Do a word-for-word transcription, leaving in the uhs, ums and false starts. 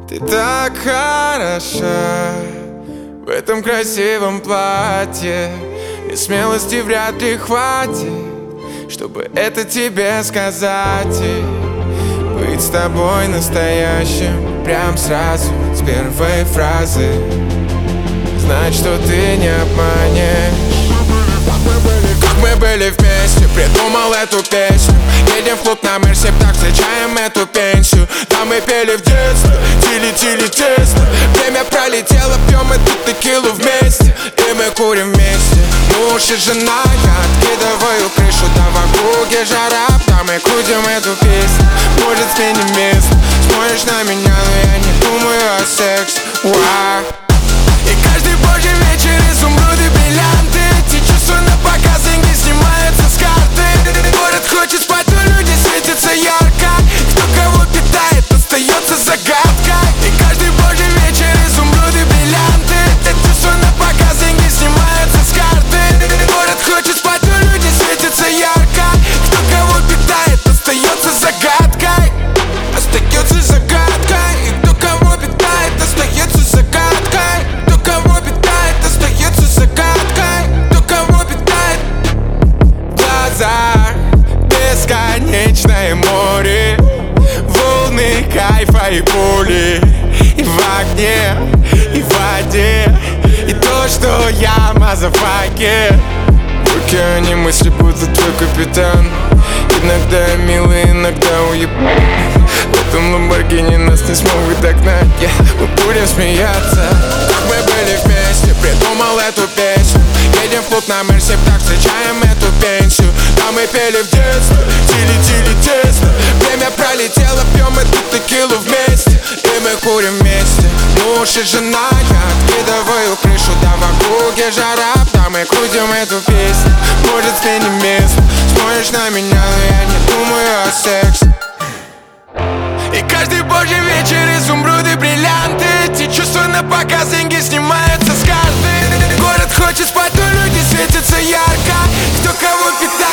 Ты так хороша в этом красивом платье, и смелости вряд ли хватит, чтобы это тебе сказать. И быть с тобой настоящим прям сразу, с первой фразы, знать, что ты не обманешь. Как мы были вместе, придумал эту песню. Едем в клуб на Мерсе, так встречаем эту пенсию. Там мы пели в детстве, тили-тили тесно. Время пролетело, пьем эту текилу вместе, и мы курим вместе. Муж и жена, я откидываю крышу, да в округе жара. Там мы крутим эту песню, может сменим место. Смотришь на меня, но я не думаю о сексе. Уа. И каждый божий вечер изумруды, бриллианты. Эти чувства на показ, деньги снимаются с карты. Город хочет спать, но люди светятся ярко. Кто кого питает, остается загадкой. И каждый божий вечер изумруды, бриллианты. Эти чувства на показ, деньги снимаются с карты. Город хочет спать, но люди светятся ярко. Кто кого питает, остается загадкой. Остается загадкой. И кто кого питает, остается загадкой. Кто кого питает, остается загадкой. Кто кого питает. Глаза, бесконечное море, волны кайфа и боли. И в огне, и в воде, и то, что я мазафаке. В океане мысли будут твой капитан. Иногда милый, иногда уеб. В этом Ламборгини нас не смогут догнать, yeah. Мы будем смеяться. Как мы были вместе, придумал эту песню. Едем в клуб на Мерсе, так встречаем эту пенсию. Там мы пели в детстве, тили-тили тесно. Время пролетело, пьем эту текилу вместе, и мы курим вместе. Муж и жена, я откидываю крышу, да в округе жара. Там мы крутим эту песню, может сменим место. Смотришь на меня, но я не думаю о сексе. И каждый божий вечер изумруды, бриллианты. Эти чувства на показ, деньги снимаются с карты. Город хочет спать, но люди светятся ярко. Кто кого питает.